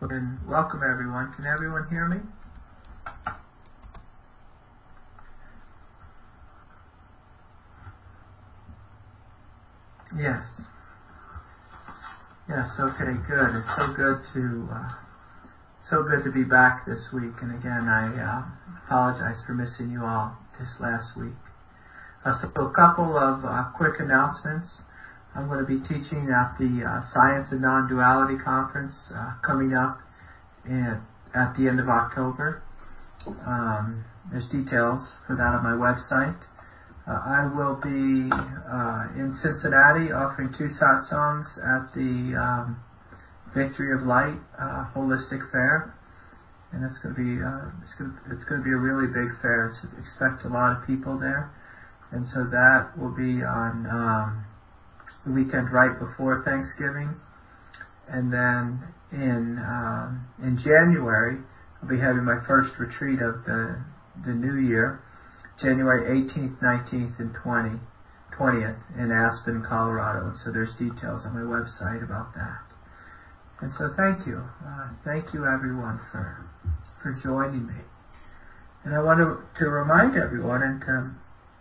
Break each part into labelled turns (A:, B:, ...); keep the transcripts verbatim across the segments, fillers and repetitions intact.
A: and welcome everyone. Can everyone hear me? Yes. Yes, okay, good. It's so good to uh, so good to be back this week. And again, I uh, apologize for missing you all this last week. Uh, so a couple of uh, quick announcements. I'm going to be teaching at the uh, Science and Non-Duality Conference uh, coming up in, at the end of October. Um, there's details for that on my website. Uh, I will be uh, in Cincinnati offering two satsangs at the um, Victory of Light uh, Holistic Fair, and it's going to be uh, it's going to, it's going to be a really big fair. So expect a lot of people there, and so that will be on um, the weekend right before Thanksgiving, and then in um, in January I'll be having my first retreat of the the new year. January eighteenth, nineteenth, and twentieth in Aspen, Colorado. And so there's details on my website about that. And so thank you. Uh, thank you, everyone, for for joining me. And I want to, to remind everyone and to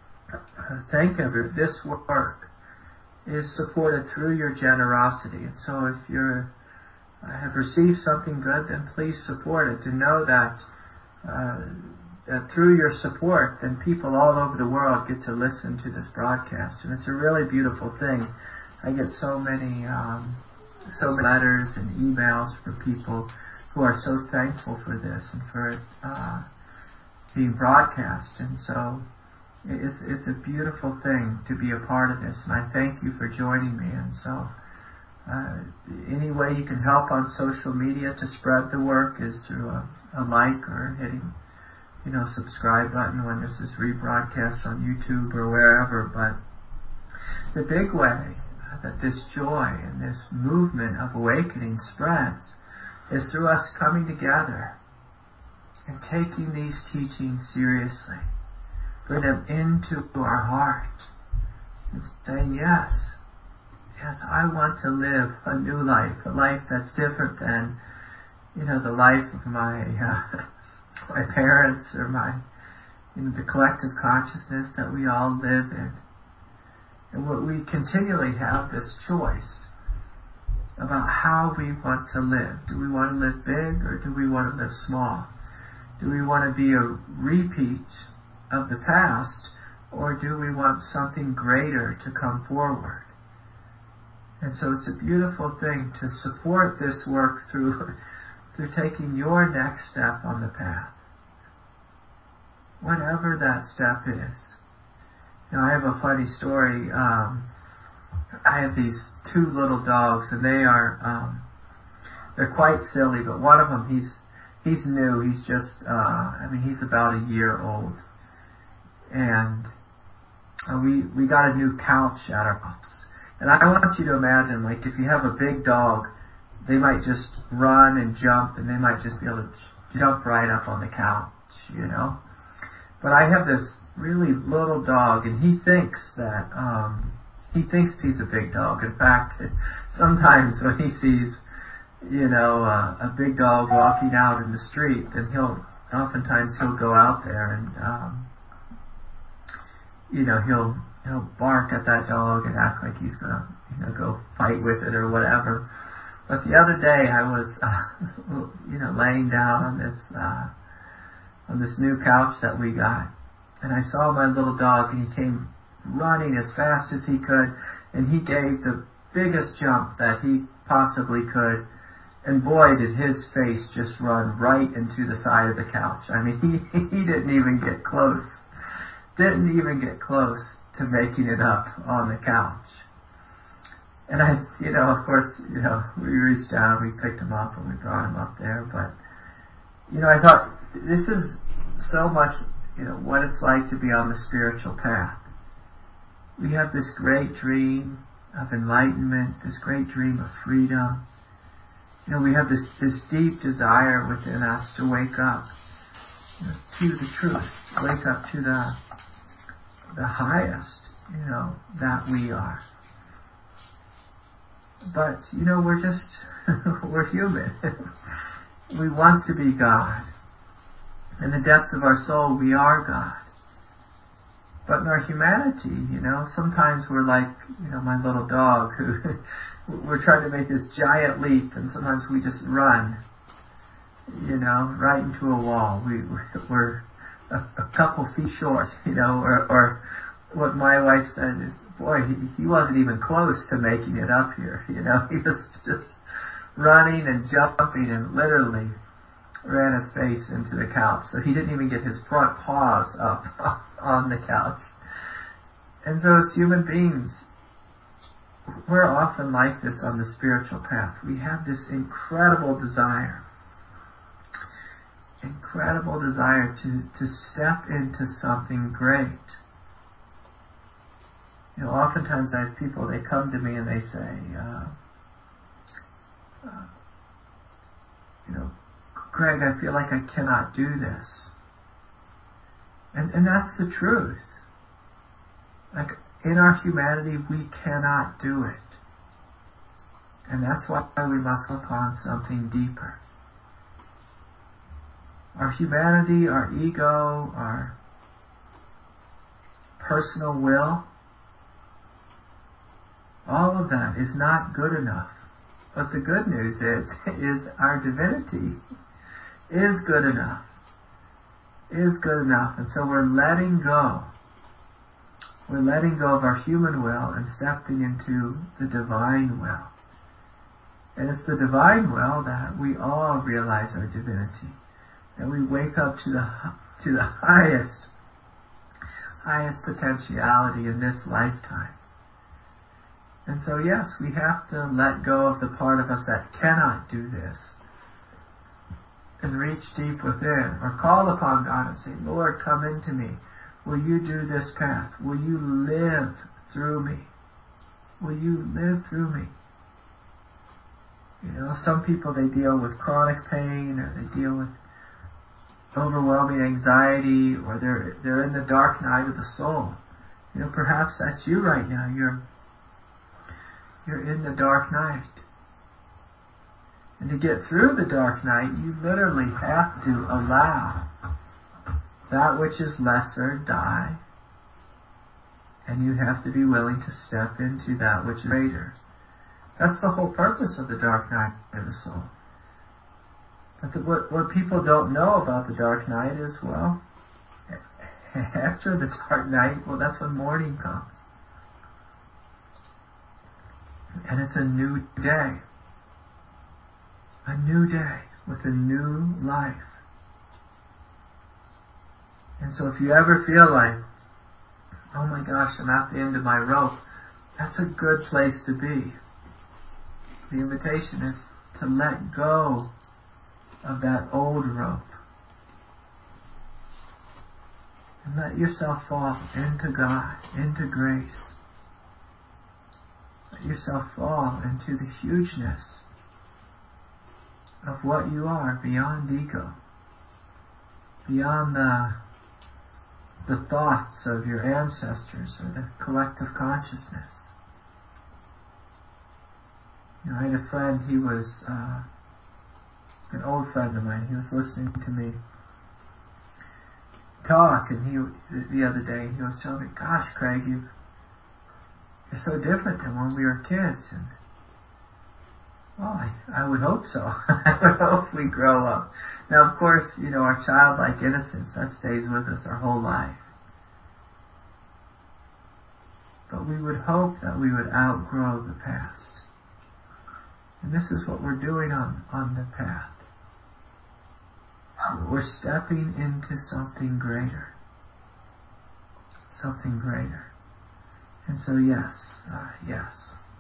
A: uh, thank everyone. This work is supported through your generosity. And so if you uh, have received something good, then please support it. To know that uh, Uh, through your support, then people all over the world get to listen to this broadcast, and it's a really beautiful thing. I get so many, um, so many letters and emails from people who are so thankful for this and for it uh, being broadcast, and so it's it's a beautiful thing to be a part of this. And I thank you for joining me. And so, uh, any way you can help on social media to spread the work is through a, a like or hitting, you know, subscribe button when this is rebroadcast on YouTube or wherever. But the big way that this joy and this movement of awakening spreads is through us coming together and taking these teachings seriously, bring them into our heart and saying, yes, yes, I want to live a new life, a life that's different than, you know, the life of my uh, my parents or my, you know, the collective consciousness that we all live in. And what we continually have this choice about how we want to live. Do we want to live big or do we want to live small? Do we want to be a repeat of the past or do we want something greater to come forward? And so it's a beautiful thing to support this work through through taking your next step on the path, whatever that step is. You know, I have a funny story. Um, I have these two little dogs, and they are um, they're quite silly. But one of them, he's he's new. He's just, uh, I mean, he's about a year old, and uh, we we got a new couch at our house. And I want you to imagine, like, if you have a big dog, they might just run and jump, and they might just be able to jump right up on the couch, you know. But I have this really little dog, and he thinks that, um, he thinks he's a big dog. In fact, sometimes when he sees, you know, uh, a big dog walking out in the street, then he'll, oftentimes he'll go out there and, um, you know, he'll, he'll bark at that dog and act like he's gonna, you know, go fight with it or whatever. But the other day I was, uh, you know, laying down on this uh, on this new couch that we got, and I saw my little dog, and he came running as fast as he could, and he gave the biggest jump that he possibly could, and boy, did his face just run right into the side of the couch. I mean, he he didn't even get close, didn't even get close to making it up on the couch. And I, you know, of course, you know, we reached down, we picked him up, and we brought him up there. But, you know, I thought, this is so much, you know, what it's like to be on the spiritual path. We have this great dream of enlightenment, this great dream of freedom. You know, we have this, this deep desire within us to wake up, you know, to the truth, wake up to the, the highest, you know, that we are. But, you know, we're just, we're human. we want to be God. In the depth of our soul, we are God. But in our humanity, you know, sometimes we're like, you know, my little dog who we're trying to make this giant leap, and sometimes we just run, you know, right into a wall. We, we're a, a couple feet short, you know, or, or what my wife said is, boy, he, he wasn't even close to making it up here, you know. He was just running and jumping and literally ran his face into the couch. So he didn't even get his front paws up on the couch. And so as human beings, we're often like this on the spiritual path. We have this incredible desire, incredible desire to, to step into something great. You know, oftentimes I have people, they come to me and they say, uh, uh, you know, Greg, I feel like I cannot do this. And and that's the truth. Like, in our humanity, we cannot do it. And that's why we must look upon something deeper. Our humanity, our ego, our personal will, all of that is not good enough. But the good news is, is our divinity is good enough. Is good enough. And so we're letting go. We're letting go of our human will and stepping into the divine will. And it's the divine will that we all realize our divinity. That we wake up to the to the highest, highest potentiality in this lifetime. And so yes, we have to let go of the part of us that cannot do this and reach deep within, or call upon God and say, Lord, come into me. Will you do this path? Will you live through me? Will you live through me? You know, some people, they deal with chronic pain, or they deal with overwhelming anxiety, or they're they're in the dark night of the soul. You know, perhaps that's you right now. You're you're in the dark night. And to get through the dark night, you literally have to allow that which is lesser die, and you have to be willing to step into that which is greater. That's the whole purpose of the dark night of the soul. But the, what, what people don't know about the dark night is, well, after the dark night, well, that's when morning comes. And it's a new day. A new day with a new life. And so if you ever feel like, oh my gosh, I'm at the end of my rope, that's a good place to be. The invitation is to let go of that old rope. And let yourself fall into God, into grace. Let yourself fall into the hugeness of what you are beyond ego, beyond the the thoughts of your ancestors or the collective consciousness. You know, I had a friend, he was uh, an old friend of mine. He was listening to me talk, and he the other day he was telling me, "Gosh, Craig, you you're so different than when we were kids." And well, I, I would hope so. I would hope we grow up. Now, of course, you know, our childlike innocence, that stays with us our whole life. But we would hope that we would outgrow the past. And this is what we're doing on, on the path. We're stepping into something greater. Something greater. And so, yes, uh, yes.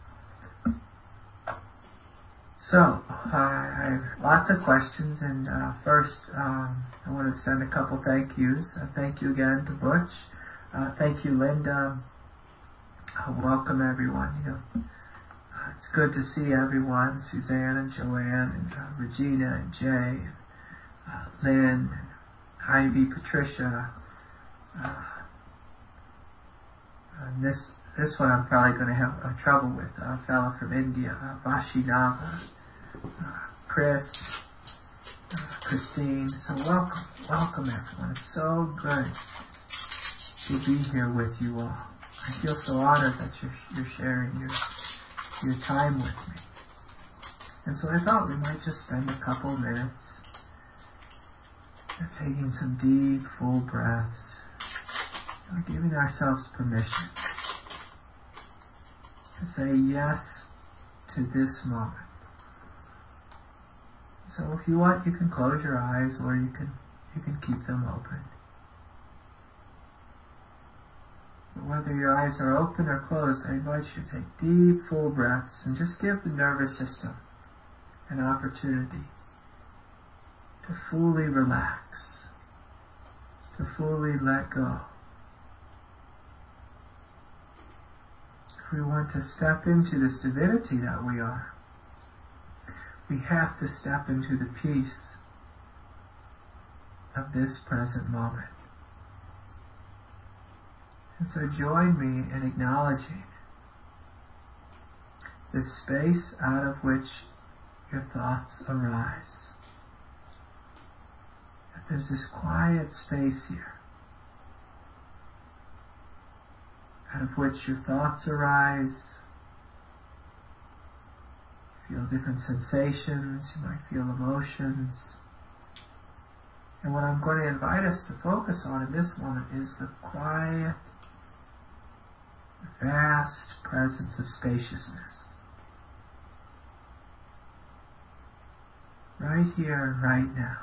A: So, uh, I have lots of questions, and uh, first, um, I want to send a couple thank yous. Uh, thank you again to Butch. Uh, thank you, Linda. Uh, welcome, everyone. You know, uh, it's good to see everyone. Suzanne and Joanne and uh, Regina and Jay and uh, Lynn and Ivy, Patricia. Uh, and this this one I'm probably going to have uh, trouble with. Uh, a fellow from India, uh, Vashinava. Uh, Chris, uh, Christine. So welcome, welcome everyone. It's so good to be here with you all. I feel so honored that you're, you're sharing your, your time with me. And so I thought we might just spend a couple minutes taking some deep, full breaths, and giving ourselves permission to say yes to this moment. So if you want, you can close your eyes, or you can you can keep them open. But whether your eyes are open or closed, I invite you to take deep, full breaths and just give the nervous system an opportunity to fully relax, to fully let go. If we want to step into this divinity that we are, we have to step into the peace of this present moment. And so join me in acknowledging the space out of which your thoughts arise. That there's this quiet space here out of which your thoughts arise. You feel different sensations, you might feel emotions. And what I'm going to invite us to focus on in this moment is the quiet, vast presence of spaciousness. Right here, right now.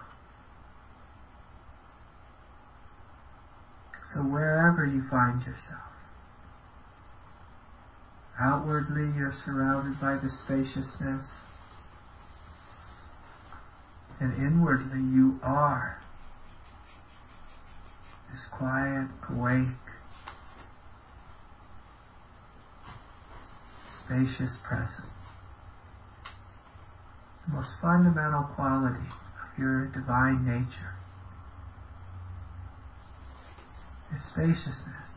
A: So wherever you find yourself, outwardly you're surrounded by the spaciousness, and inwardly you are this quiet, awake, spacious presence. The most fundamental quality of your divine nature is spaciousness.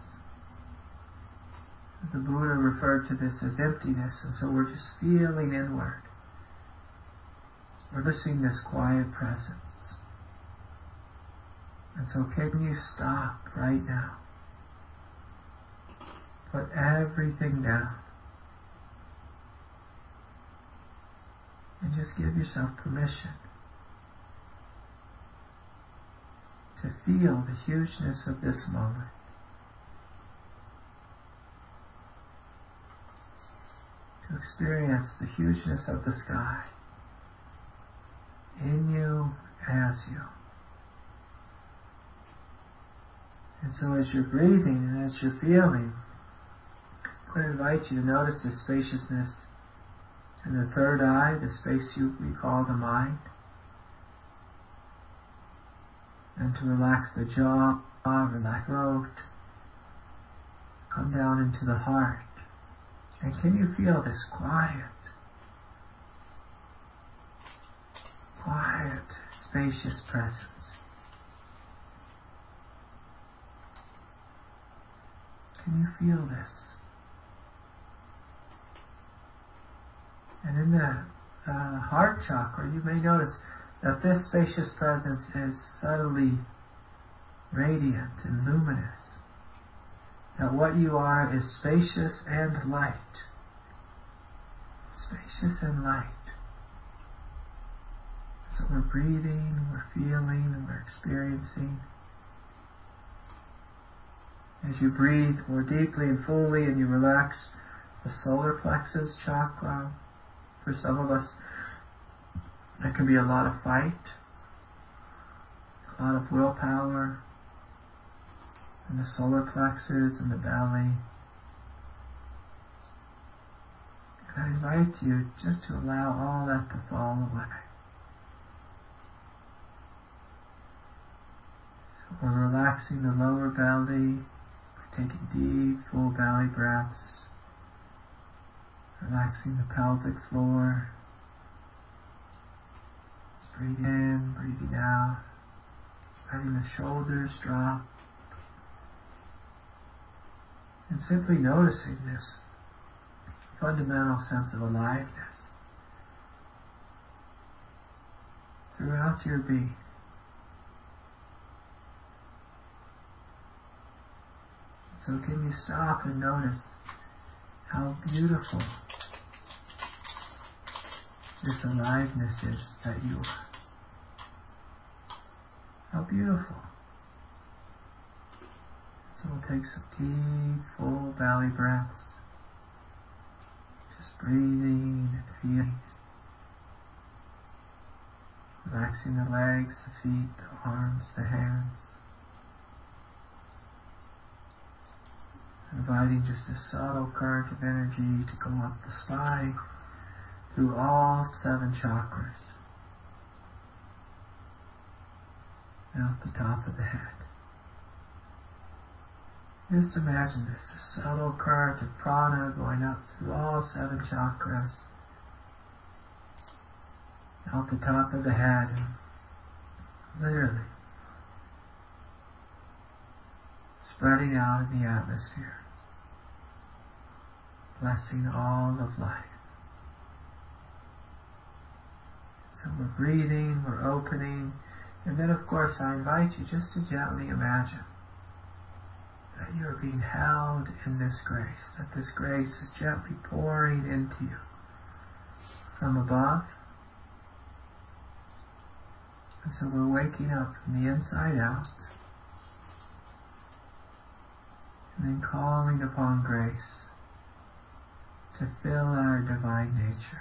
A: The Buddha referred to this as emptiness, and so we're just feeling inward. We're listening to this quiet presence. And so can you stop right now? Put everything down. And just give yourself permission to feel the hugeness of this moment. To experience the hugeness of the sky in you, as you. And so as you're breathing and as you're feeling, I'm going to invite you to notice this spaciousness in the third eye, the space you, we call the mind. And to relax the jaw, relax the throat, come down into the heart. And can you feel this quiet, quiet, spacious presence? Can you feel this? And in the uh, heart chakra, you may notice that this spacious presence is subtly radiant and luminous. That what you are is spacious and light. Spacious and light. So we're breathing, we're feeling, and we're experiencing. As you breathe more deeply and fully and you relax the solar plexus chakra, for some of us, there can be a lot of fight, a lot of willpower, and the solar plexus and the belly. And I invite you just to allow all that to fall away. So we're relaxing the lower belly, we're taking deep, full belly breaths, relaxing the pelvic floor. Just breathing in, breathing out, letting the shoulders drop. And simply noticing this fundamental sense of aliveness. throughout your being. So can you stop and notice how beautiful this aliveness is that you are? How beautiful. So we'll take some deep, full belly breaths. Just breathing and feeling. Relaxing the legs, the feet, the arms, the hands. Inviting just a subtle current of energy to go up the spine through all seven chakras. And out the top of the head. Just imagine this, a subtle current of prana going up through all seven chakras. Out the top of the head, and literally spreading out in the atmosphere, blessing all of life. So we're breathing, we're opening, and then of course I invite you just to gently imagine that you are being held in this grace, that this grace is gently pouring into you from above. And so we're waking up from the inside out and then calling upon grace to fill our divine nature,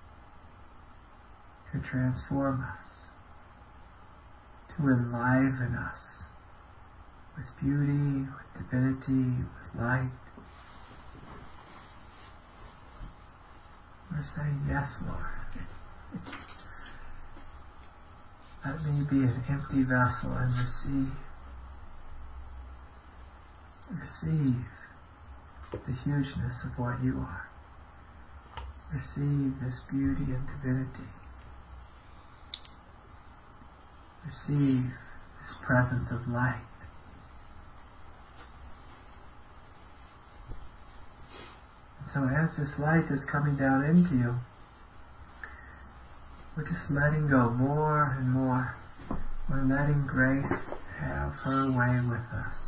A: to transform us, to enliven us with beauty, with divinity, with light. We're saying, yes, Lord. Let me be an empty vessel and receive. Receive the hugeness of what you are. Receive this beauty and divinity. Receive this presence of light. And so as this light is coming down into you, we're just letting go more and more. We're letting grace have her way with us.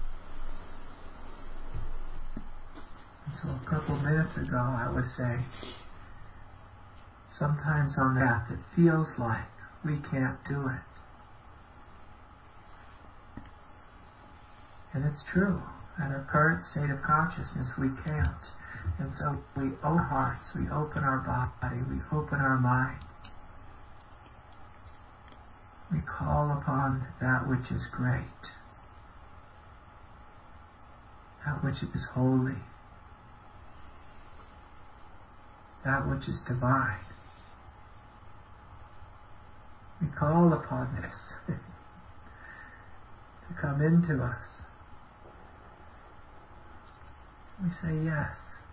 A: And so a couple minutes ago I was saying, sometimes on that it feels like we can't do it. And it's true. At our current state of consciousness we can't. And so we open our hearts, we open our body, we open our mind. We call upon that which is great, that which is holy, that which is divine. We call upon this to come into us. We say, yes.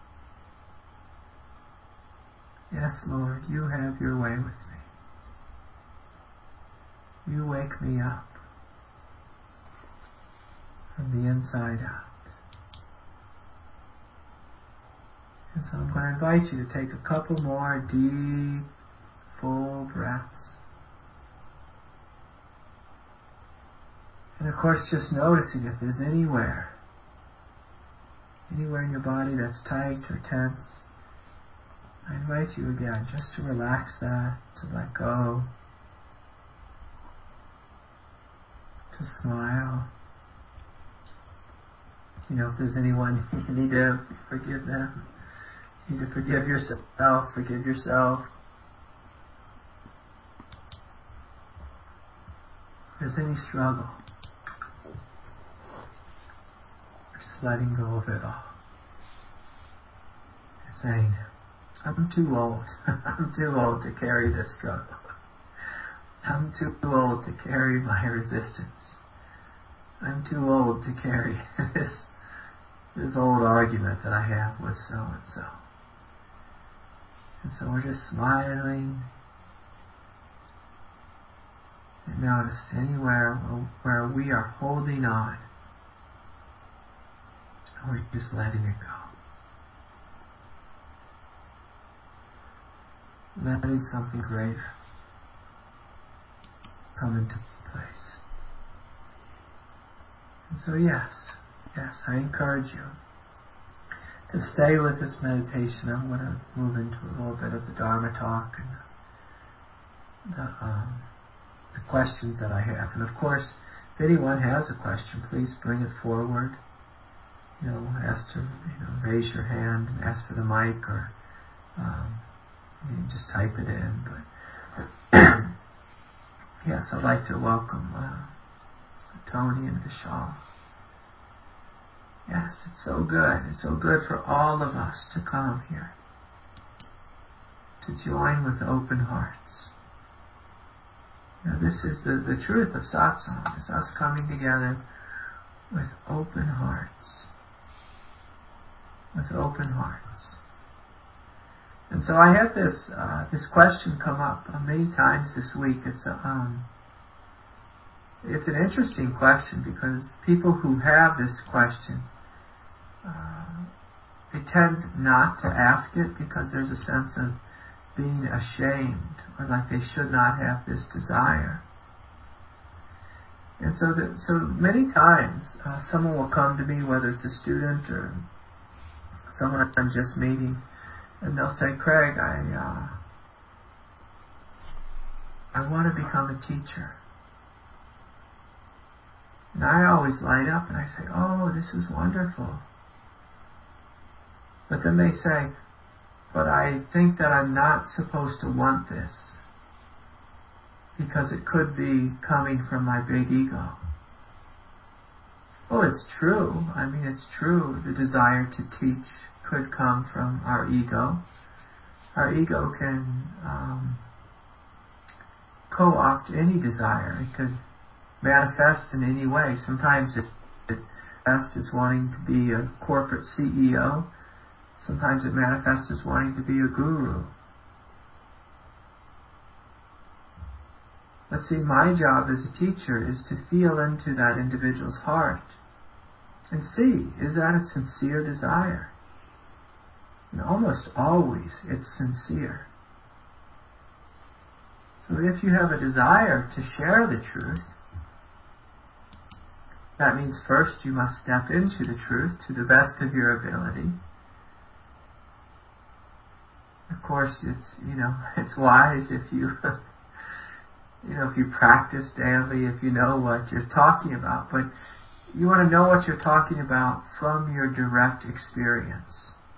A: Yes, Lord, you have your way with me. You wake me up from the inside out. And so I'm going to invite you to take a couple more deep, full breaths. And of course, just noticing if there's anywhere, anywhere in your body that's tight or tense, I invite you again just to relax that, to let go, to smile. You know, if there's anyone you need to forgive them, you need to forgive yourself, forgive yourself. If there's any struggle, just letting go of it all. And saying, I'm too old. I'm too old to carry this struggle. I'm too old to carry my resistance. I'm too old to carry this this old argument that I have with so and so. And so we're just smiling. And notice anywhere where we are holding on, we're just letting it go. Letting something greater, come into place. And so yes, yes, I encourage you to stay with this meditation. I'm going to move into a little bit of the Dharma talk and the, um, the questions that I have. And of course, if anyone has a question, please bring it forward. You know, ask to you know, raise your hand and ask for the mic, or um, you can just type it in. But yes, I'd like to welcome uh, Tony and Vishal. Yes, it's so good. It's so good for all of us to come here, to join with open hearts. You know, this is the, the truth of satsang, is us coming together with open hearts. With open hearts. And so I had this uh, this question come up uh, many times this week. It's a, um, it's an interesting question, because people who have this question, uh, they tend not to ask it because there's a sense of being ashamed, or like they should not have this desire. And so that, so many times uh, someone will come to me, whether it's a student or someone I'm just meeting, and they'll say, Craig, I uh, I want to become a teacher. And I always light up and I say, oh, this is wonderful. But then they say, but I think that I'm not supposed to want this, because it could be coming from my big ego. Well, it's true. I mean, it's true. The desire to teach could come from our ego. Our ego can um, co-opt any desire. It could manifest in any way. Sometimes it, it manifests as wanting to be a corporate C E O. Sometimes it manifests as wanting to be a guru. But see, my job as a teacher is to feel into that individual's heart and see, is that a sincere desire? And almost always it's sincere. So if you have a desire to share the truth, that means first you must step into the truth to the best of your ability. Of course, it's, you know, it's wise if you, you know, if you practice daily, if you know what you're talking about. But you want to know what you're talking about from your direct experience.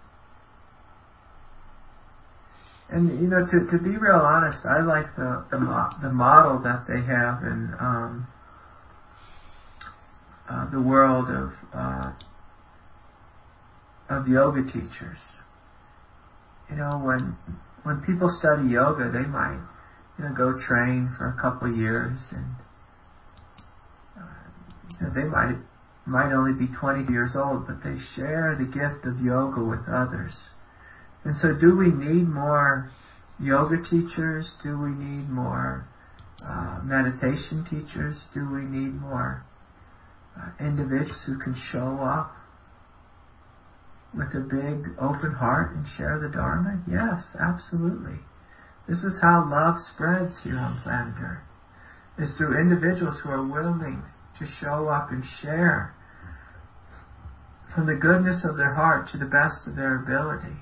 A: And, you know, to, to be real honest, I like the the, mo- the model that they have in um, uh, the world of uh, of yoga teachers. You know, when when people study yoga, they might, you know, go train for a couple of years, and uh, you know, they might might only be twenty years old, but they share the gift of yoga with others. And so, do we need more yoga teachers? Do we need more uh, meditation teachers? Do we need more uh, individuals who can show up with a big open heart and share the Dharma? Yes, absolutely. This is how love spreads here on planet Earth. It's through individuals who are willing to show up and share from the goodness of their heart to the best of their ability.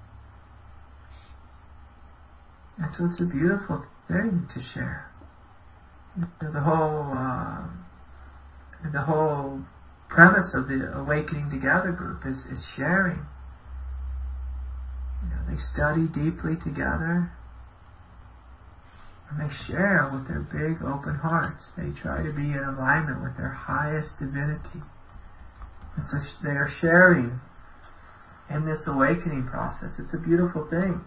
A: And so it's a beautiful thing to share. The whole, uh, the whole premise of the Awakening Together group is, is sharing. You know, they study deeply together, and they share with their big open hearts. They try to be in alignment with their highest divinity. And so they are sharing in this awakening process. It's a beautiful thing.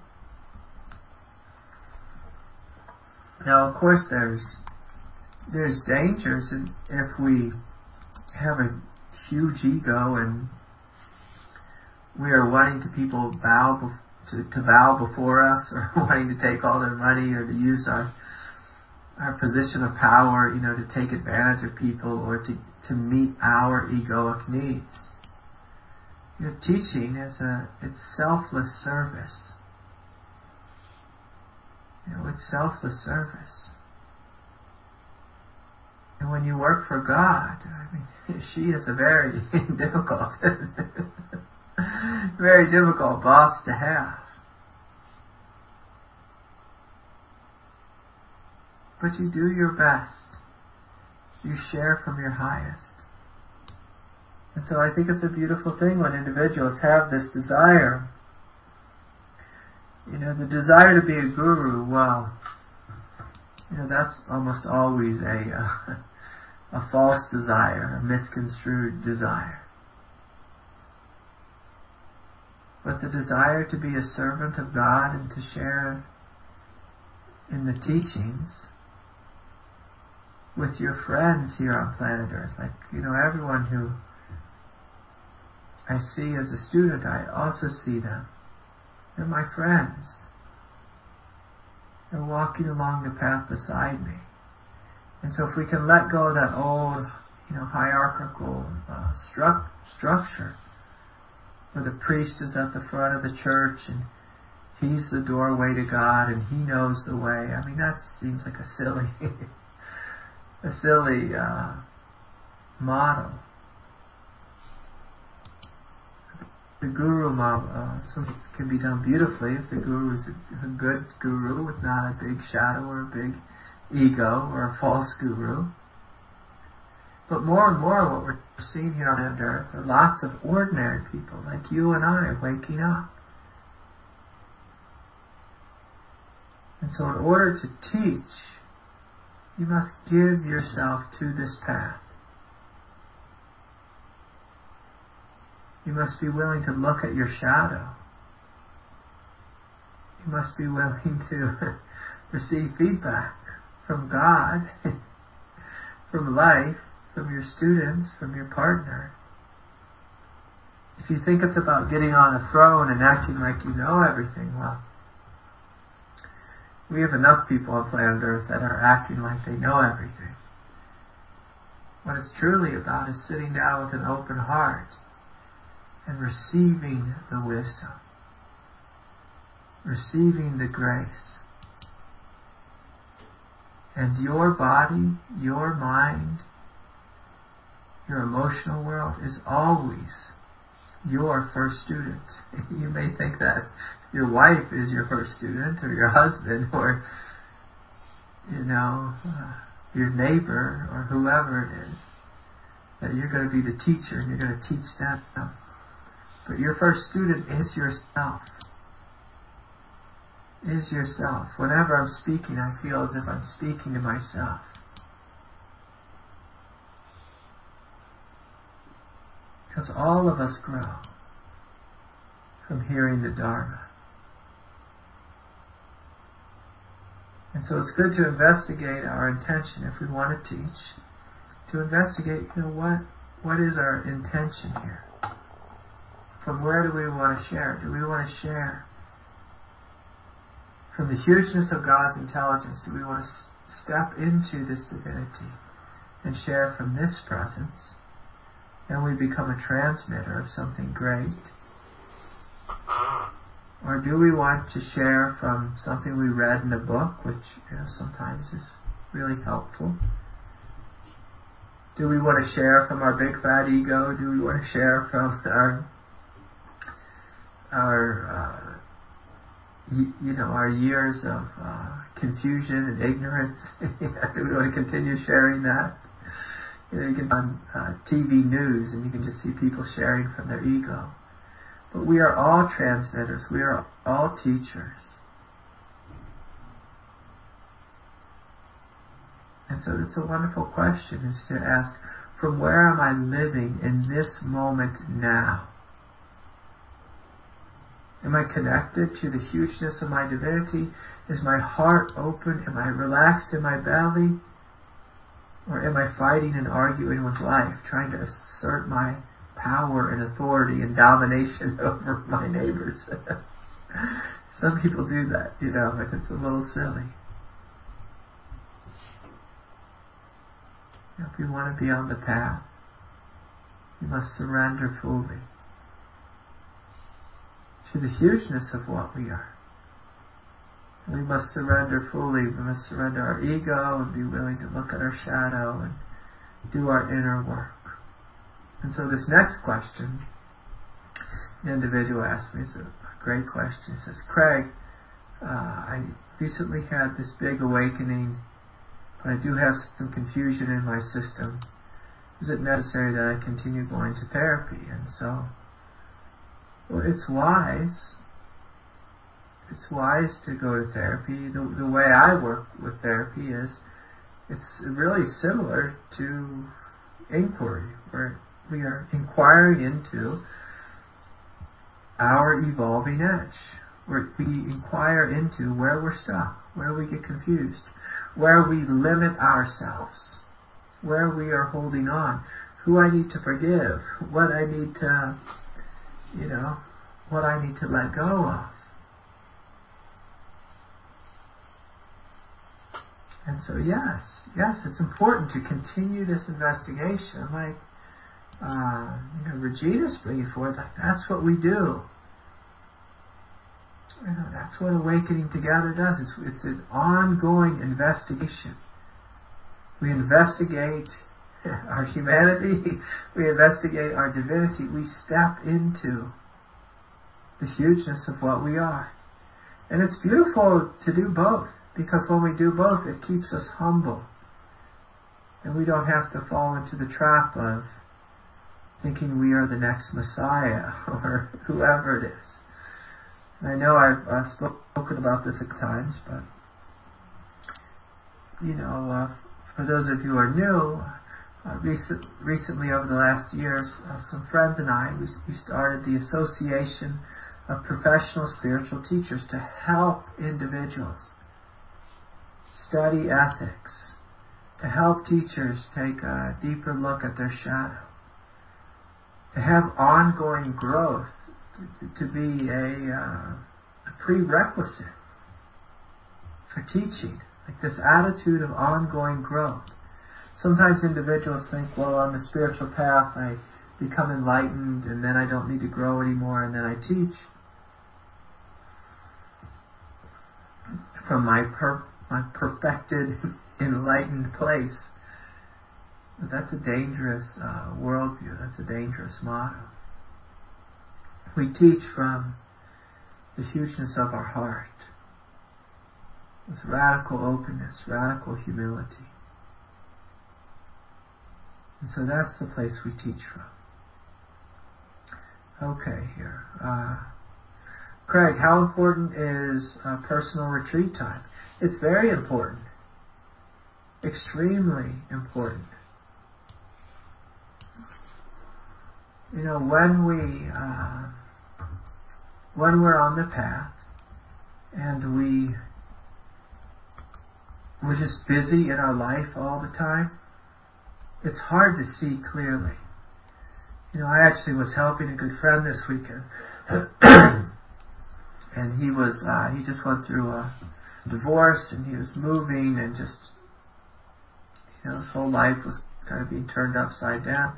A: Now, of course, there's there's dangers in, if we have a huge ego and we are wanting to people bow bef- to, to bow before us, or wanting to take all their money, or to use our our position of power, you know, to take advantage of people, or to, to meet our egoic needs. Your teaching is a it's selfless service. You know, it's selfless service. And when you work for God, I mean, she is a very difficult, very difficult boss to have. But you do your best. You share from your highest. And so I think it's a beautiful thing when individuals have this desire. You know, the desire to be a guru, well, you know, that's almost always a, uh, a false desire, a misconstrued desire. But the desire to be a servant of God and to share in the teachings with your friends here on planet Earth. Like, you know, everyone who I see as a student, I also see them. They're my friends. They're walking along the path beside me. And so if we can let go of that old, you know, hierarchical uh, stru- structure, where the priest is at the front of the church and he's the doorway to God and he knows the way. I mean, that seems like a silly, a silly uh, model. The guru model uh, something can be done beautifully if the guru is a, a good guru with not a big shadow or a big ego or a false guru. But more and more what we're seeing here on earth are lots of ordinary people like you and I waking up. And so in order to teach, you must give yourself to this path. You must be willing to look at your shadow. You must be willing to receive feedback from God, from life, from your students, from your partner. If you think it's about getting on a throne and acting like you know everything, well, we have enough people on planet Earth that are acting like they know everything. What it's truly about is sitting down with an open heart and receiving the wisdom, receiving the grace. And your body, your mind, your emotional world is always your first student. You may think that your wife is your first student, or your husband, or, you know, uh, your neighbor, or whoever it is, that you're going to be the teacher and you're going to teach them. But your first student is yourself. Is yourself. Whenever I'm speaking, I feel as if I'm speaking to myself. Because all of us grow from hearing the Dharma. And so it's good to investigate our intention if we want to teach. To investigate, you know, what what is our intention here? From where do we want to share? Do we want to share from the hugeness of God's intelligence? Do we want to s- step into this divinity and share from this presence? And we become a transmitter of something great? Or do we want to share from something we read in a book, which, you know, sometimes is really helpful? Do we want to share from our big fat ego? Do we want to share from our our uh, y- you know our years of uh, confusion and ignorance? Do we want to continue sharing that? You know, you can on uh, T V news and you can just see people sharing from their ego. But we are all transmitters. We are all teachers. And so it's a wonderful question, is to ask, from where am I living in this moment now? Am I connected to the hugeness of my divinity? Is my heart open? Am I relaxed in my belly? Or am I fighting and arguing with life, trying to assert my power and authority and domination over my neighbors? Some people do that, you know, and it's a little silly. You know, if you want to be on the path, you must surrender fully to the hugeness of what we are. We must surrender fully. We must surrender our ego and be willing to look at our shadow and do our inner work. And so this next question, the individual asked me, is a great question. He says, Craig, uh, I recently had this big awakening, but I do have some confusion in my system. Is it necessary that I continue going to therapy? And so, well, it's wise. It's wise to go to therapy. The, the way I work with therapy is, it's really similar to inquiry, where we are inquiring into our evolving edge, where we inquire into where we're stuck, where we get confused, where we limit ourselves, where we are holding on, who I need to forgive, what I need to, you know, what I need to let go of. And so yes, yes, it's important to continue this investigation. Like, uh, you know, Regina's bringing forth, like, that's what we do. You know, that's what Awakening Together does. It's, it's an ongoing investigation. We investigate our humanity. We investigate our divinity. We step into the hugeness of what we are. And it's beautiful to do both, because when we do both, it keeps us humble. And we don't have to fall into the trap of thinking we are the next Messiah or whoever it is. And I know I've uh, spoken about this at times, but, you know, uh, for those of you who are new, uh, recent, recently over the last years, uh, some friends and I, we, we started the Association of Professional Spiritual Teachers to help individuals study ethics, to help teachers take a deeper look at their shadow, to have ongoing growth, to, to be a, uh, a prerequisite for teaching, like this attitude of ongoing growth. Sometimes individuals think, well, on the spiritual path I become enlightened and then I don't need to grow anymore and then I teach. From my per- my perfected, enlightened place. But that's a dangerous uh, worldview. That's a dangerous motto. We teach from the hugeness of our heart, with radical openness, radical humility. And so that's the place we teach from. Okay, here. Uh, Craig, how important is uh, personal retreat time? It's very important. Extremely important. You know, when we, uh, when we're on the path and we, we're just busy in our life all the time, it's hard to see clearly. You know, I actually was helping a good friend this weekend. And he was, uh, he just went through a divorce and he was moving and just, you know, his whole life was kind of being turned upside down.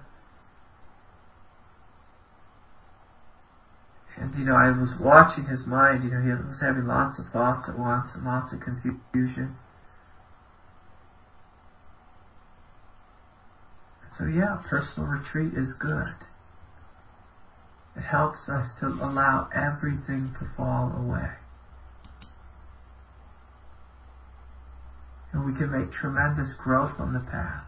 A: And, you know, I was watching his mind, you know, he was having lots of thoughts at once and lots of confusion. So yeah, personal retreat is good. It helps us to allow everything to fall away. And we can make tremendous growth on the path.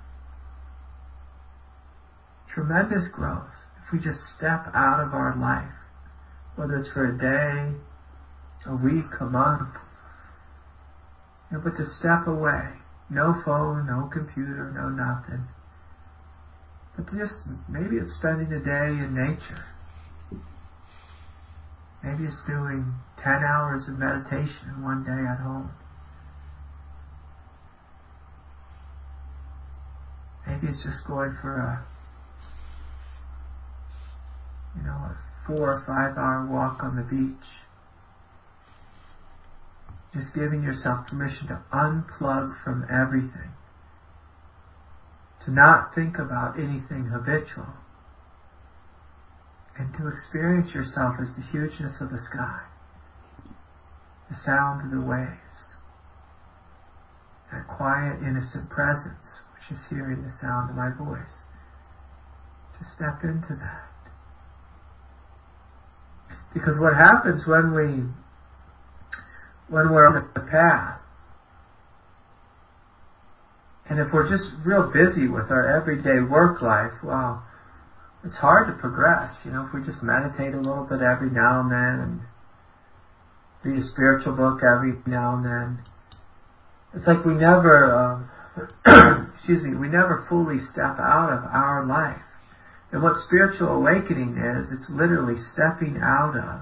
A: Tremendous growth if we just step out of our life, whether it's for a day, a week, a month, you know, but to step away. No phone, no computer, no nothing. But to just, maybe it's spending a day in nature. Maybe it's doing ten hours of meditation in one day at home. Maybe it's just going for a, you know, a four or five hour walk on the beach. Just giving yourself permission to unplug from everything. To not think about anything habitual. And to experience yourself as the hugeness of the sky. The sound of the waves. That quiet, innocent presence, just hearing the sound of my voice. To step into that. Because what happens when we, when we're on the path, and if we're just real busy with our everyday work life, well, it's hard to progress. You know, if we just meditate a little bit every now and then and read a spiritual book every now and then, it's like we never, uh, excuse me, we never fully step out of our life. And what spiritual awakening is, it's literally stepping out of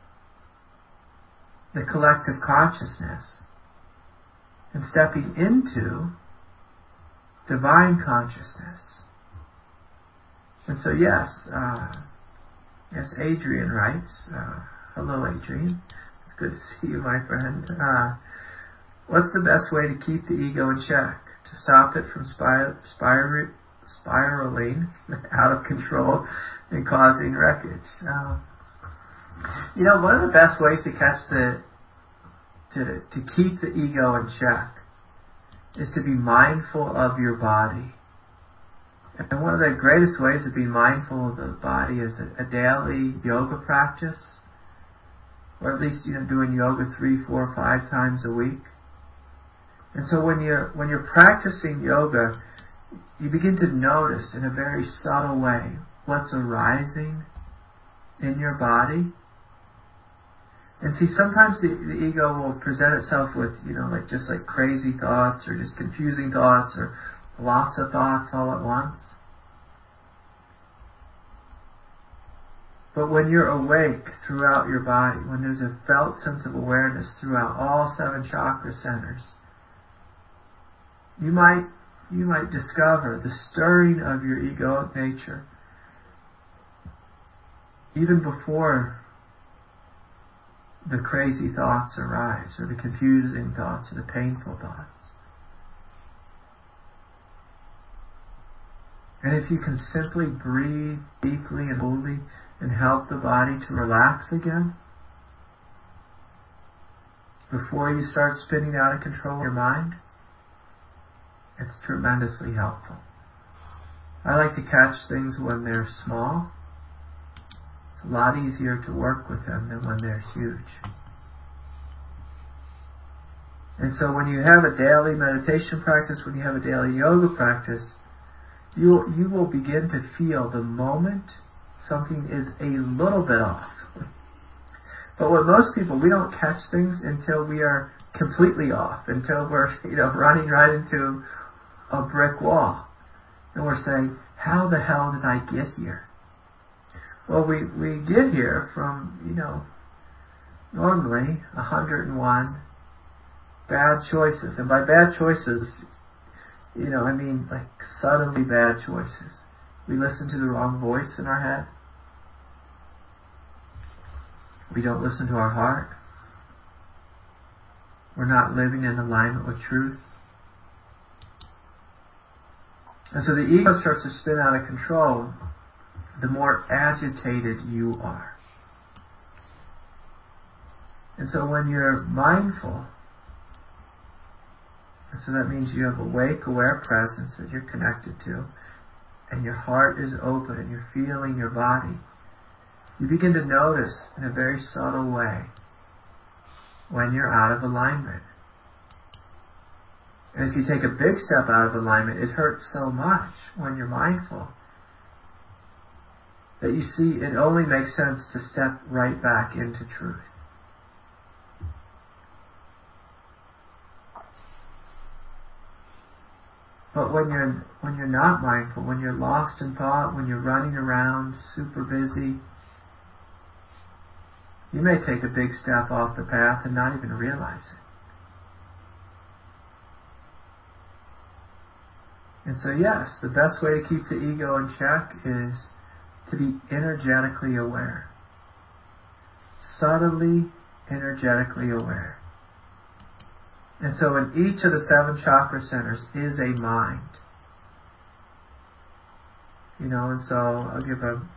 A: the collective consciousness and stepping into divine consciousness. And so yes, uh, yes, Adrian writes, uh, hello Adrian, it's good to see you, my friend. Uh, what's the best way to keep the ego in check? To stop it from spir- spir- spiraling out of control and causing wreckage? Uh, you know, one of the best ways to catch the, to, to keep the ego in check is to be mindful of your body. And one of the greatest ways to be mindful of the body is a, a daily yoga practice, or at least, you know, doing yoga three, four, five times a week. And so when you're when you're practicing yoga, you begin to notice in a very subtle way what's arising in your body. And see, sometimes the, the ego will present itself with, you know, like just like crazy thoughts or just confusing thoughts or lots of thoughts all at once. But when you're awake throughout your body, when there's a felt sense of awareness throughout all seven chakra centers, you might you might discover the stirring of your egoic nature even before the crazy thoughts arise, or the confusing thoughts, or the painful thoughts. And if you can simply breathe deeply and fully and help the body to relax again, before you start spinning out of control your mind, it's tremendously helpful. I like to catch things when they're small. It's a lot easier to work with them than when they're huge. And so when you have a daily meditation practice, when you have a daily yoga practice, you you will begin to feel the moment something is a little bit off. But with most people, we don't catch things until we are completely off, until we're, you know, running right into a brick wall. And we're saying, how the hell did I get here? Well, we, we get here from, you know, normally one hundred and one bad choices. And by bad choices, you know, I mean like suddenly bad choices. We listen to the wrong voice in our head. We don't listen to our heart. We're not living in alignment with truth. And so the ego starts to spin out of control the more agitated you are. And so when you're mindful, and so that means you have awake, aware presence that you're connected to, and your heart is open and you're feeling your body, you begin to notice in a very subtle way when you're out of alignment. And if you take a big step out of alignment, it hurts so much when you're mindful that you see it only makes sense to step right back into truth. But when you're when you're not mindful, when you're lost in thought, when you're running around super busy, you may take a big step off the path and not even realize it. And so yes, the best way to keep the ego in check is to be energetically aware. Subtly, energetically aware. And so in each of the seven chakra centers is a mind. You know, and so I'll give an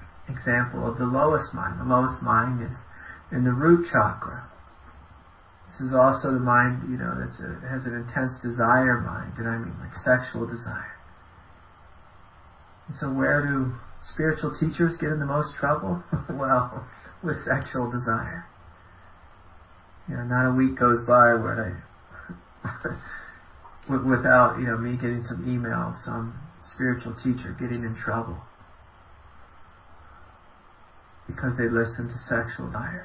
A: example of the lowest mind. The lowest mind is in the root chakra. This is also the mind, you know, that's a, has an intense desire mind, and I mean like sexual desire. And so where do spiritual teachers get in the most trouble? Well, with sexual desire. You know, not a week goes by where I, without, you know, me getting some email of some spiritual teacher getting in trouble because they listened to sexual desire.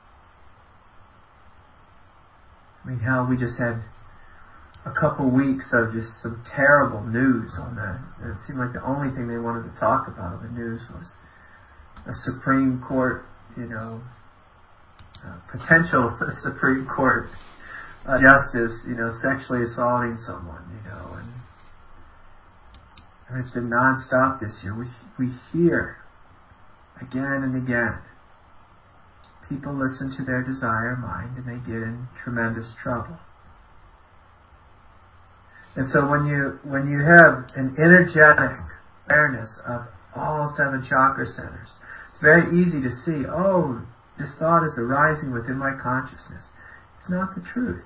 A: I mean, hell, we just had a couple weeks of just some terrible news on that. It seemed like the only thing they wanted to talk about in the news was a Supreme Court, you know, uh, potential Supreme Court uh, justice, you know, sexually assaulting someone, you know, and I mean, it's been nonstop this year. We we hear again and again. People listen to their desire mind and they get in tremendous trouble. And so when you when you have an energetic awareness of all seven chakra centers, it's very easy to see, oh, this thought is arising within my consciousness. It's not the truth.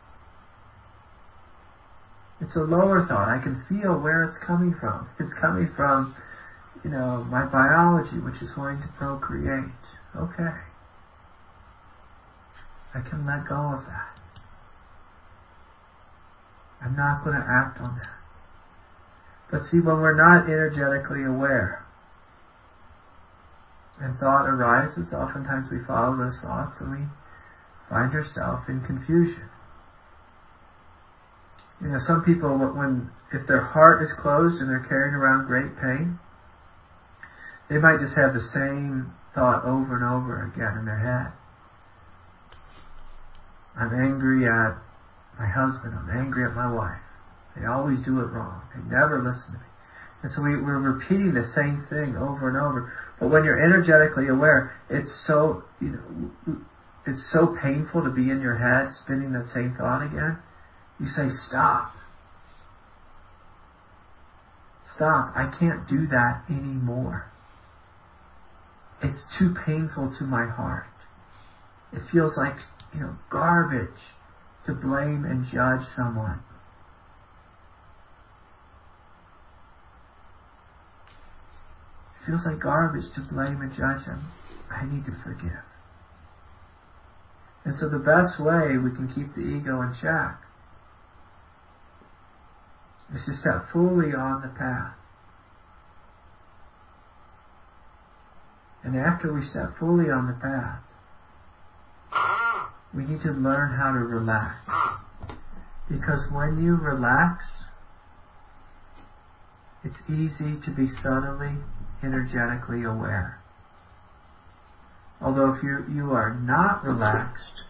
A: It's a lower thought. I can feel where it's coming from. It's coming from, you know, my biology, which is going to procreate. Okay. I can let go of that. I'm not going to act on that. But see, when we're not energetically aware, and thought arises, oftentimes we follow those thoughts and we find ourselves in confusion. You know, some people, when if their heart is closed and they're carrying around great pain, they might just have the same thought over and over again in their head. I'm angry at my husband. I'm angry at my wife. They always do it wrong. They never listen to me. And so we, we're repeating the same thing over and over. But when you're energetically aware, it's so, you know, it's so painful to be in your head spinning that same thought again. You say, stop. Stop. I can't do that anymore. It's too painful to my heart. It feels like, you know, garbage to blame and judge someone. It feels like garbage to blame and judge them. I need to forgive. And so the best way we can keep the ego in check is to step fully on the path. And after we step fully on the path, we need to learn how to relax. Because when you relax, it's easy to be subtly, energetically aware. Although if you you are not relaxed,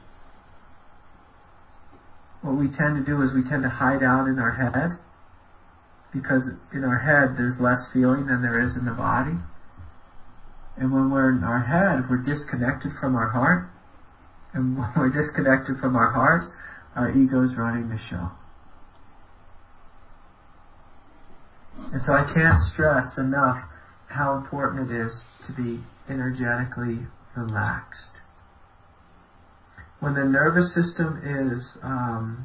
A: what we tend to do is we tend to hide out in our head, because in our head there's less feeling than there is in the body. And when we're in our head, we're disconnected from our heart. And when we're disconnected from our heart, our ego's running the show. And so I can't stress enough how important it is to be energetically relaxed. When the nervous system is, um,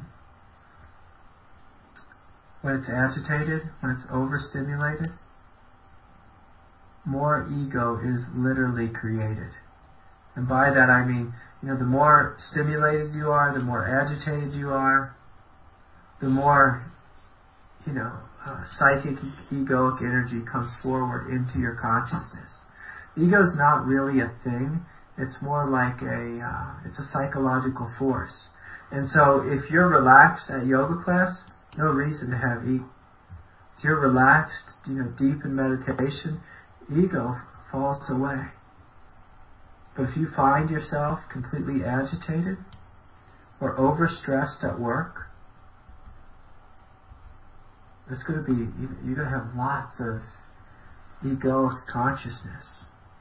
A: when it's agitated, when it's overstimulated, more ego is literally created. And by that I mean, you know, the more stimulated you are, the more agitated you are, the more, you know, uh, psychic, egoic energy comes forward into your consciousness. Ego is not really a thing. It's more like a, uh, it's a psychological force. And so if you're relaxed at yoga class, no reason to have ego. If you're relaxed, you know, deep in meditation, ego falls away. But if you find yourself completely agitated or overstressed at work, it's going to be, you're going to have lots of egoic consciousness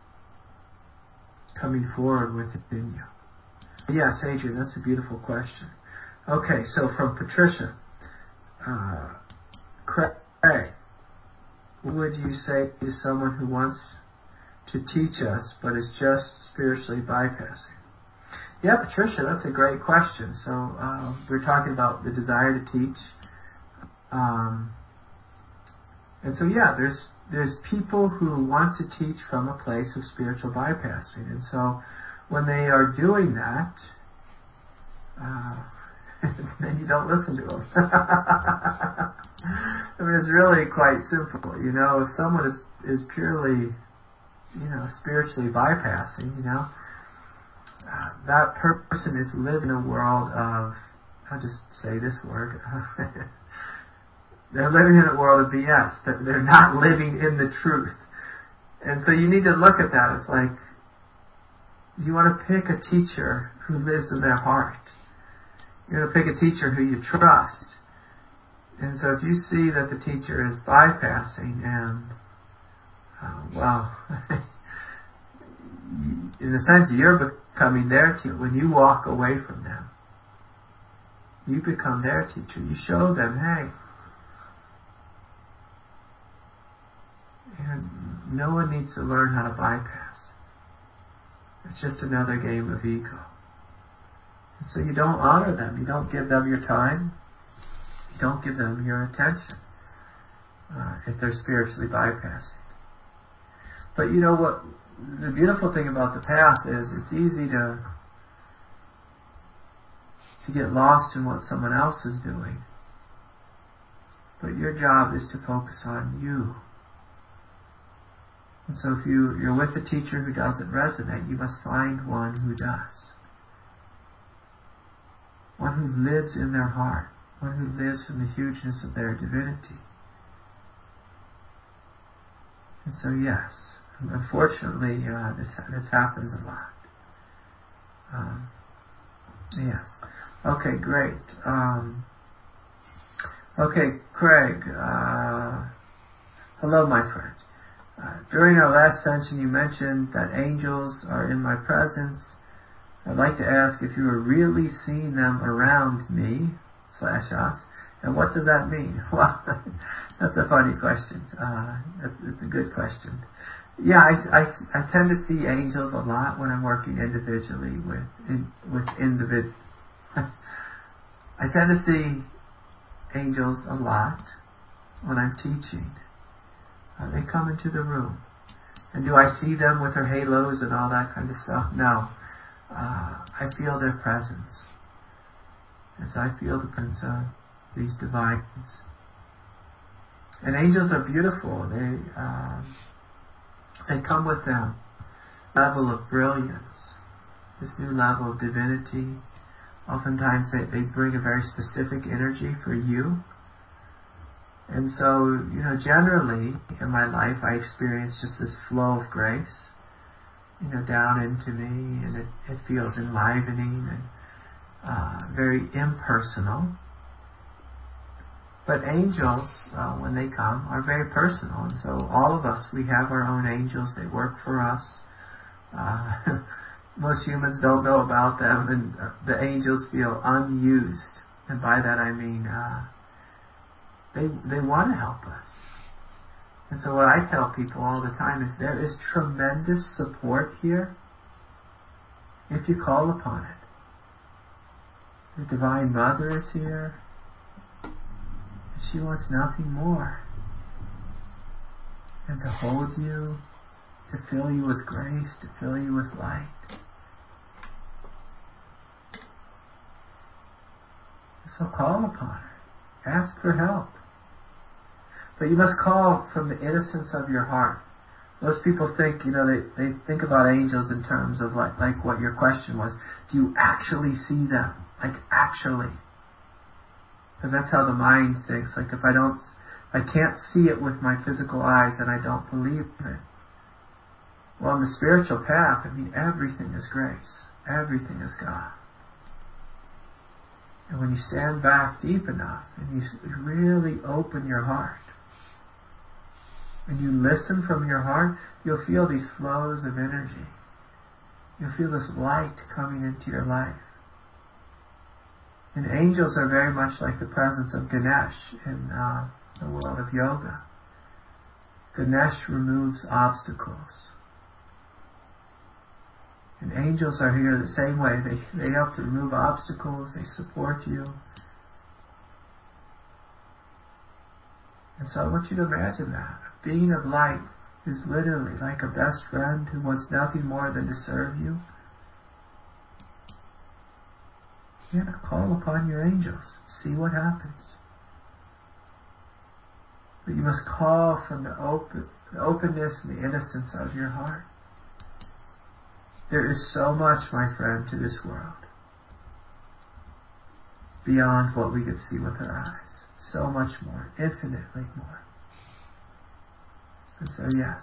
A: coming forward within you. Yes, Adrian, that's a beautiful question. Okay, so from Patricia, uh, Craig, what would you say to someone who wants to teach us but is just spiritually bypassing? Yeah, Patricia, that's a great question. So uh, we're talking about the desire to teach. Um, and so, yeah, there's there's people who want to teach from a place of spiritual bypassing. And so when they are doing that, uh, then you don't listen to them. I mean, it's really quite simple. You know, if someone is, is purely, you know, spiritually bypassing, you know, uh, that person is living in a world of, I'll just say this word, they're living in a world of B S. They're not living in the truth. And so you need to look at that. It's like, you want to pick a teacher who lives in their heart. You're going to pick a teacher who you trust. And so if you see that the teacher is bypassing and, uh, well, in a sense, you're becoming their teacher. When you walk away from them, you become their teacher. You show them, hey, and no one needs to learn how to bypass. It's just another game of ego. And so you don't honor them. You don't give them your time. You don't give them your attention uh, if they're spiritually bypassing. But you know what? The beautiful thing about the path is it's easy to to get lost in what someone else is doing. But your job is to focus on you. And so if you, you're with a teacher who doesn't resonate, you must find one who does. One who lives in their heart. One who lives from the hugeness of their divinity. And so yes, unfortunately, uh, this this happens a lot. Um, yes. Okay, great. Um, okay, Craig. Uh, hello, my friend. Uh, during our last session, you mentioned that angels are in my presence. I'd like to ask if you are really seeing them around me, slash us, and what does that mean? Well, that's a funny question. Uh, it's, it's a good question. Yeah, I, I, I tend to see angels a lot when I'm working individually with in, with individ. I tend to see angels a lot when I'm teaching. Uh, they come into the room. And do I see them with their halos and all that kind of stuff? No. Uh, I feel their presence. As I feel the presence of these divines. And angels are beautiful. They um, they come with them level of brilliance, this new level of divinity. Oftentimes they, they bring a very specific energy for you. And so, you know, generally in my life I experience just this flow of grace, you know, down into me, and it, it feels enlivening and uh, very impersonal. But angels, uh, when they come, are very personal. And so all of us, we have our own angels. They work for us. Uh, most humans don't know about them, and uh, the angels feel unused. And by that I mean uh, they they want to help us. And so what I tell people all the time is there is tremendous support here if you call upon it. The Divine Mother is here. She wants nothing more than to hold you, to fill you with grace, to fill you with light. So call upon her. Ask for help. But you must call from the innocence of your heart. Most people think, you know, they, they think about angels in terms of like, like what your question was. Do you actually see them? Like actually? Because that's how the mind thinks. Like if I don't, I can't see it with my physical eyes, and I don't believe it. Well, on the spiritual path, I mean, everything is grace. Everything is God. And when you stand back deep enough, and you really open your heart, and you listen from your heart, you'll feel these flows of energy. You'll feel this light coming into your life. And angels are very much like the presence of Ganesh in uh, the world of yoga. Ganesh removes obstacles. And angels are here the same way. They, they help to remove obstacles. They support you. And so I want you to imagine that. A being of light is literally like a best friend who wants nothing more than to serve you. Yeah, call upon your angels. See what happens. But you must call from the open, the openness and the innocence of your heart. There is so much, my friend, to this world beyond what we could see with our eyes. So much more, infinitely more. And so, yes.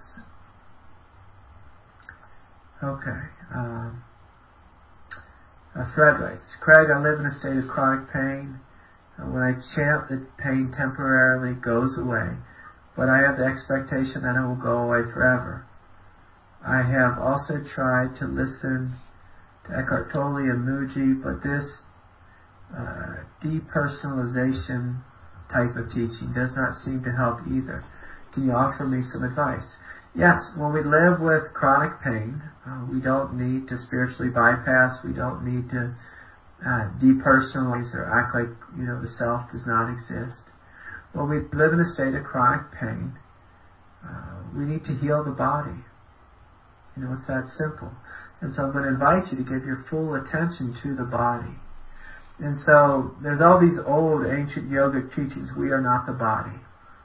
A: Okay. Um, uh, Fred writes, Craig, I live in a state of chronic pain. Uh, when I chant, the pain temporarily goes away, but I have the expectation that it will go away forever. I have also tried to listen to Eckhart Tolle and Mooji, but this uh, depersonalization type of teaching does not seem to help either. Can you offer me some advice? Yes, when we live with chronic pain, uh, we don't need to spiritually bypass, we don't need to uh, depersonalize or act like, you know, the self does not exist. When we live in a state of chronic pain, uh, we need to heal the body. You know, it's that simple. And so I'm going to invite you to give your full attention to the body. And so there's all these old ancient yogic teachings. We are not the body.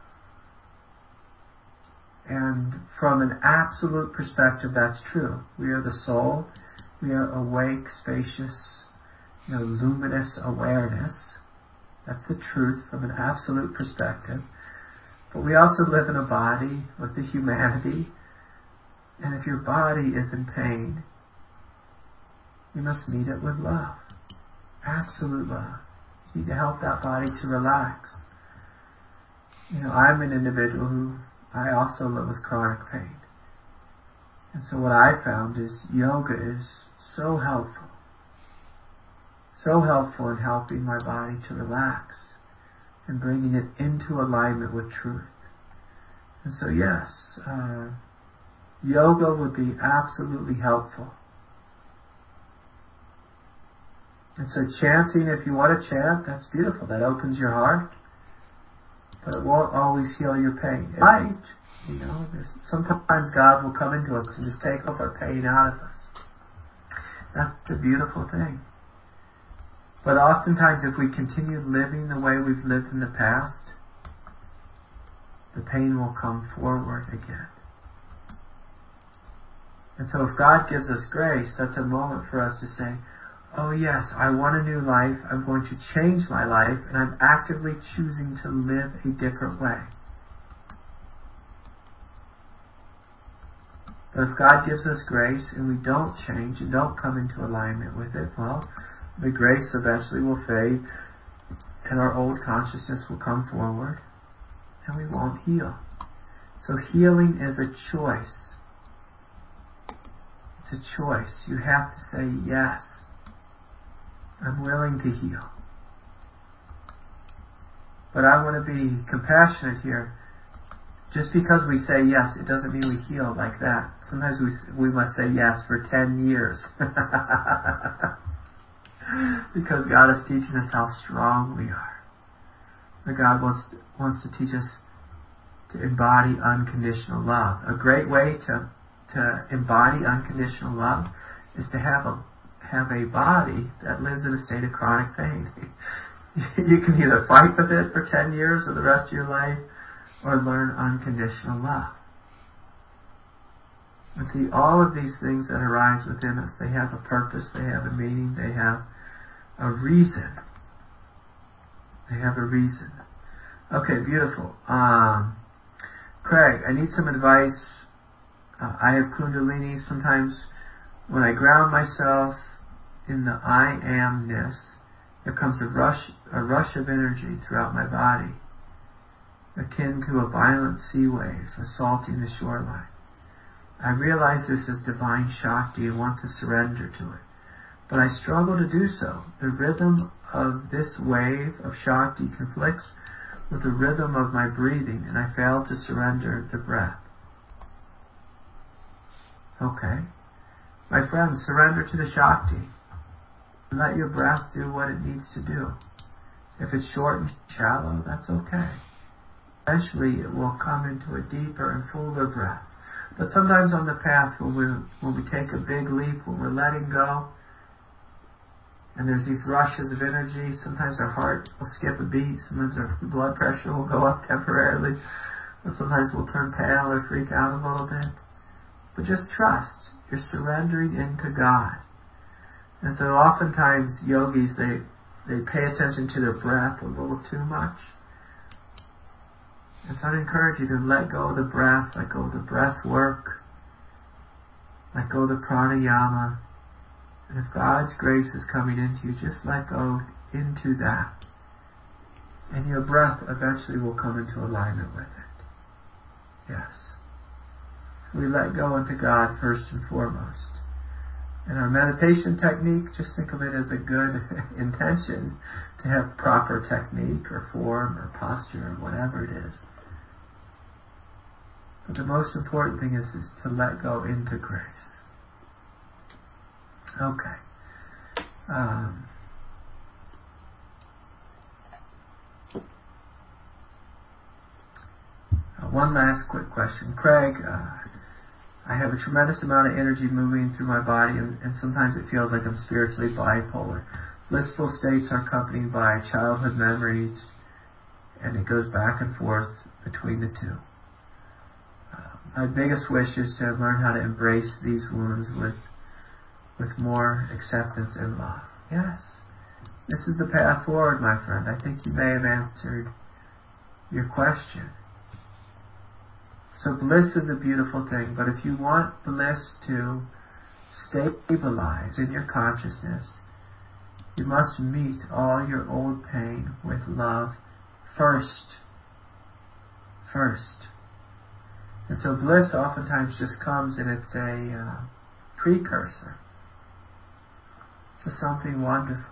A: And from an absolute perspective, that's true. We are the soul. We are awake, spacious, you know, luminous awareness. That's the truth from an absolute perspective. But we also live in a body with the humanity. And if your body is in pain, you must meet it with love. Absolute love. You need to help that body to relax. You know, I'm an individual who, I also live with chronic pain. And so what I found is yoga is so helpful. So helpful in helping my body to relax and bringing it into alignment with truth. And so yes, uh, yoga would be absolutely helpful. And so chanting, if you want to chant, that's beautiful. That opens your heart. But it won't always heal your pain. It might. You know, sometimes God will come into us and just take all our pain out of us. That's the beautiful thing. But oftentimes if we continue living the way we've lived in the past, the pain will come forward again. And so if God gives us grace, that's a moment for us to say, oh yes, I want a new life, I'm going to change my life, and I'm actively choosing to live a different way. But if God gives us grace and we don't change and don't come into alignment with it, well, the grace eventually will fade and our old consciousness will come forward and we won't heal. So healing is a choice. It's a choice. You have to say, yes, I'm willing to heal. But I want to be compassionate here. Just because we say yes, it doesn't mean we heal like that. Sometimes we we must say yes for ten years. Because God is teaching us how strong we are. But God wants to, wants to teach us to embody unconditional love. A great way to to embody unconditional love is to have a have a body that lives in a state of chronic pain. You can either fight with it for ten years or the rest of your life, or learn unconditional love. And see, all of these things that arise within us, they have a purpose, they have a meaning, they have a reason. They have a reason. Okay, beautiful. Um, Craig, I need some advice. Uh, I have Kundalini. Sometimes when I ground myself in the I amness, there comes a rush, a rush of energy throughout my body, akin to a violent sea wave assaulting the shoreline. I realize this is divine Shakti and want to surrender to it, but I struggle to do so. The rhythm of this wave of Shakti conflicts with the rhythm of my breathing, and I fail to surrender the breath. Okay. My friends, surrender to the Shakti. Let your breath do what it needs to do. If it's short and shallow, that's okay. Eventually it will come into a deeper and fuller breath. But sometimes on the path when we, when we take a big leap, when we're letting go, and there's these rushes of energy, sometimes our heart will skip a beat, sometimes our blood pressure will go up temporarily, or sometimes we'll turn pale or freak out a little bit. But just trust. You're surrendering into God. And so oftentimes yogis, they, they pay attention to their breath a little too much. And so I'd encourage you to let go of the breath, let go of the breath work, let go of the pranayama. And if God's grace is coming into you, just let go into that. And your breath eventually will come into alignment with it. Yes. We let go into God first and foremost. And our meditation technique, just think of it as a good intention to have proper technique or form or posture or whatever it is. But the most important thing is, is to let go into grace. Okay. Um, uh, one last quick question. Craig, uh, I have a tremendous amount of energy moving through my body, and, and sometimes it feels like I'm spiritually bipolar. Blissful states are accompanied by childhood memories, and it goes back and forth between the two. My biggest wish is to learn how to embrace these wounds with with more acceptance and love. Yes, this is the path forward, my friend. I think you may have answered your question. So bliss is a beautiful thing, but if you want bliss to stabilize in your consciousness, you must meet all your old pain with love first. First. And so bliss oftentimes just comes and it's a uh, precursor to something wonderful.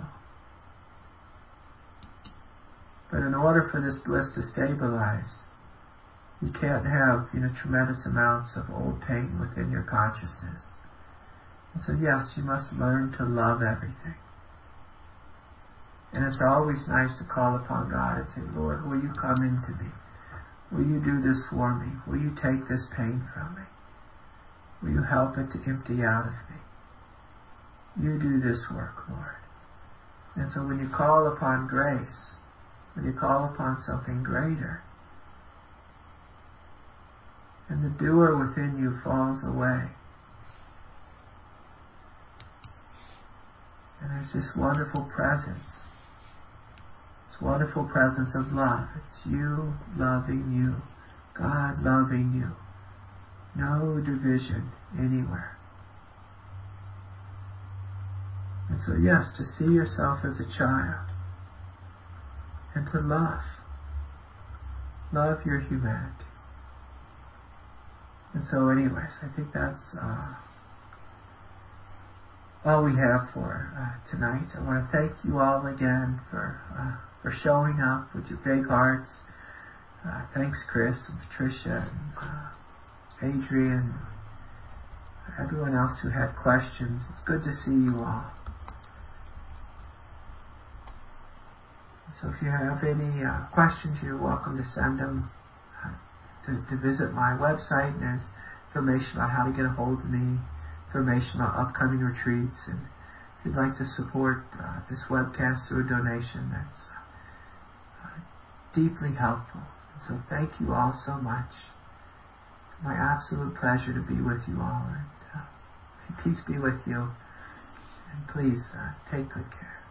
A: But in order for this bliss to stabilize, you can't have, you know, tremendous amounts of old pain within your consciousness. And so yes, you must learn to love everything. And it's always nice to call upon God and say, Lord, will you come into me? Will you do this for me? Will you take this pain from me? Will you help it to empty out of me? You do this work, Lord. And so when you call upon grace, when you call upon something greater, and the doer within you falls away, and there's this wonderful presence, this wonderful presence of love. It's you loving you, God loving you. No division anywhere. And so yes, to see yourself as a child and to love. Love your humanity. And so anyways, I think that's uh, all we have for uh, tonight. I want to thank you all again for uh, for showing up with your big hearts. Uh, thanks Chris and Patricia and uh, Adrian, everyone else who had questions. It's good to see you all. So if you have any uh, questions, you're welcome to send them uh, to, to visit my website. And there's information about how to get a hold of me, information about upcoming retreats, and if you'd like to support uh, this webcast through a donation, that's uh, deeply helpful. And so thank you all so much. My absolute pleasure to be with you all, and uh, may peace be with you, and please uh, take good care.